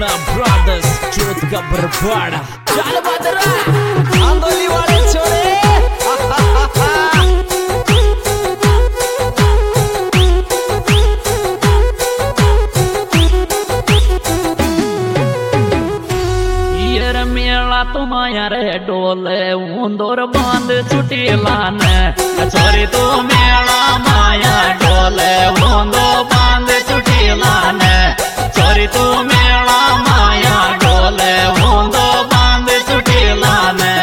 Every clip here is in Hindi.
पागड़ा ब्रदर्स चोट का बरपाड़ा चल बदरा आंदोली वाले छोरे मेला तुम्हारा रे डोले ऊंदोर बांध छुटी लाने छोरी तू मेला माया डोले ऊंदो बांध छुटी लाने छोरी तू मेला माया डोले ऊंदो बांध छुटी लाने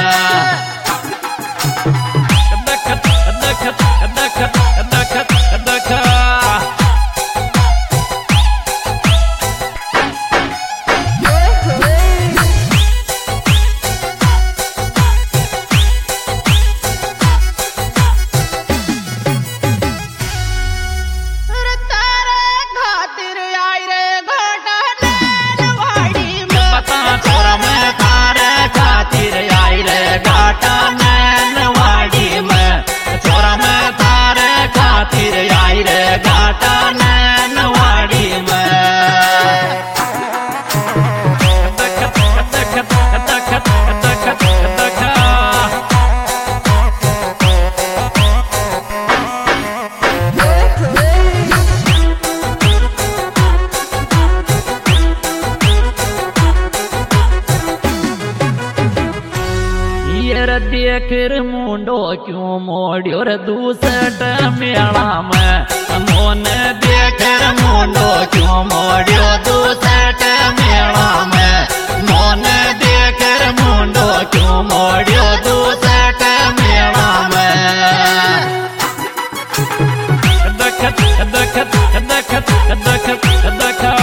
दखत दखत दखत दखत दखत देख मुंडो क्यों मोड़ियो रे दूसट मेला में मोन देख मुंडो क्यों मोड़ियो दूसट मेला में मोन देख मुंडो क्यों मोड़ियो दूसट मेला में दखत दखत दखत दखत दखत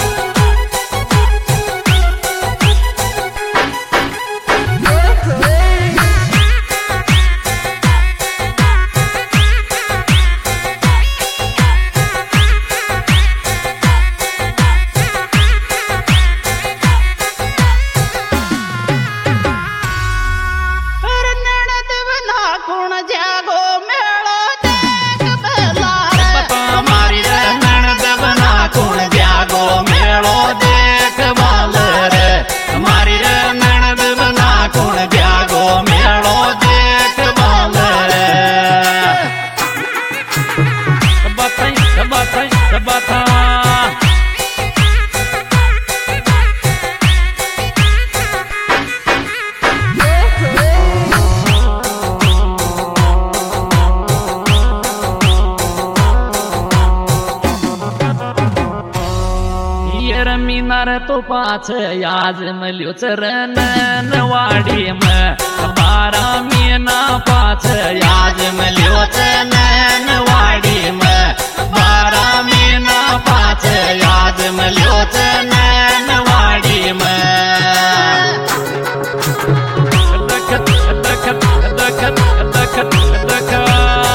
मीनार तो पाछ आज मल्यो चरण वाड़ी में 12 मीना पाछ आज मल्यो चरण वाड़ी में 12 मीना पाछ आज मल्यो चरण वाड़ी में दखत दखत दखत दखत दखत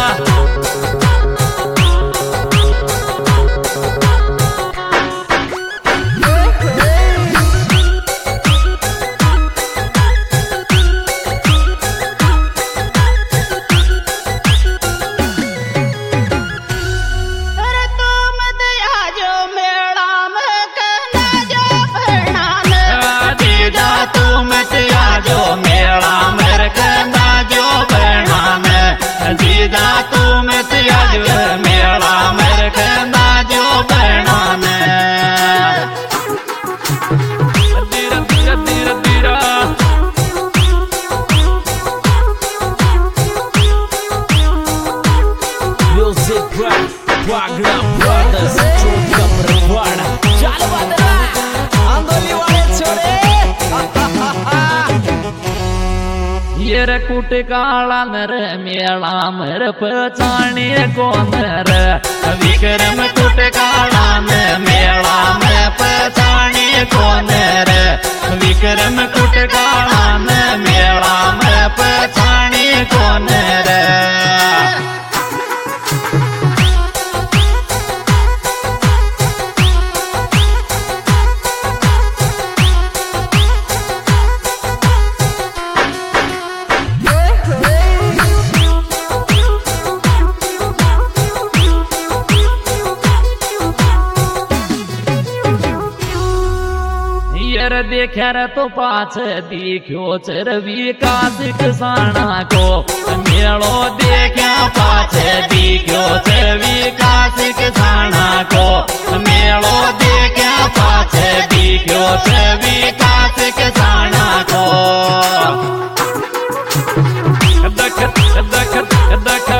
पागड़ा ब्रदर्स चोट का बरपाड़ा चल बदरा आंदोली वाले छोरे ये रे कुट काला नर मेला मर पहचाने कौन रे विक्रम कुट काला न मेला में पहचाने कौन रे विक्रम कुट काला न मेला में पहचाने कौन रे देख्या रे तो पाछ दिख्यो चर विकास किसाना को मेलो देख्या पाछ दिख्यो चर विकास किसाना को मेलो देख्या पाछ दिख्यो चर विकास किसाना को दख दख दख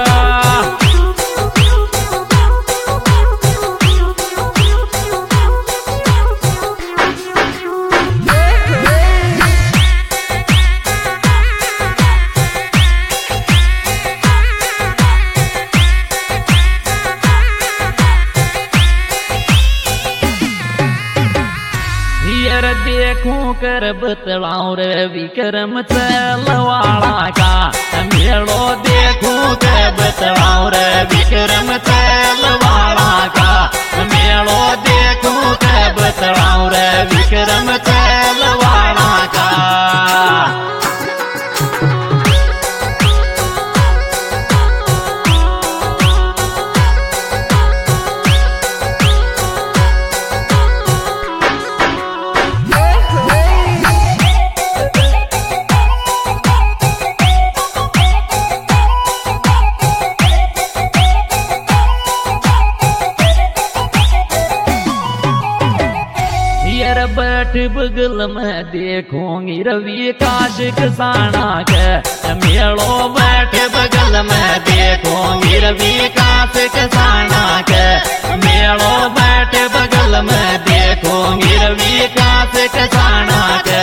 देखूं कर बतलाऊं रे विक्रम चलवाड़ा का मेलो देखूं कर बतलाऊं रे विक्रम चलवाड़ा का मेलो देखूं कर बतलाऊं रे विक्रम चलवाड़ा का बैठ बगल में देखूंगी रवि काश किसाना के मेलो बैठ बगल में देखूंगी रवि काश किसाना के मेलो बैठ बगल में देखूंगी रवि काश किसाना के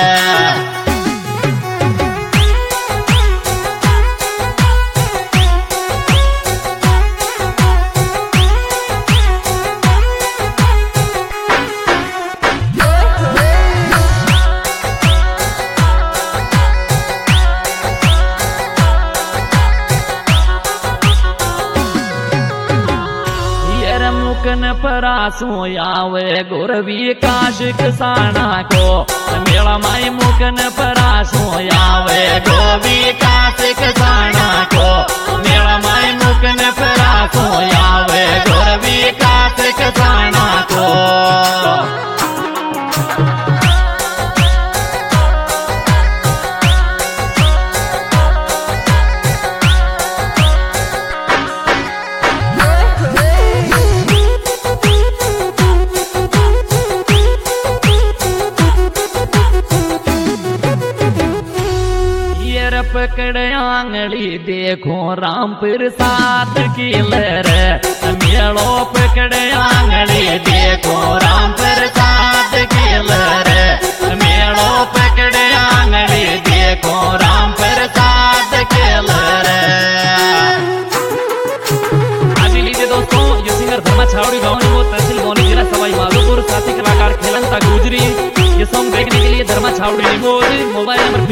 परासो आवे गोरवी काश किसाना को मेला माई मुकन परासो आवे गोरवी काश किसाना को मेला माई मुकन परासो आवे गोरवी काश किसाना को पकड़ आंगली देखो रामपुर साथ की लहर मेलो पकड़ आंगली देखो रामपुर साथ की लहर मेलो पकड़ आंगली देखो रामपुर साथ की लहर अभी लीजिए दोस्तों ये सिंगर धर्मा छावड़ी गाँव वो तहसील बौनी जिला सवाई माधोपुर साथी कलाकार खेलंता गुजरी ये सॉन्ग देखने के लिए धर्मा छावड़ी मोबाइल नंबर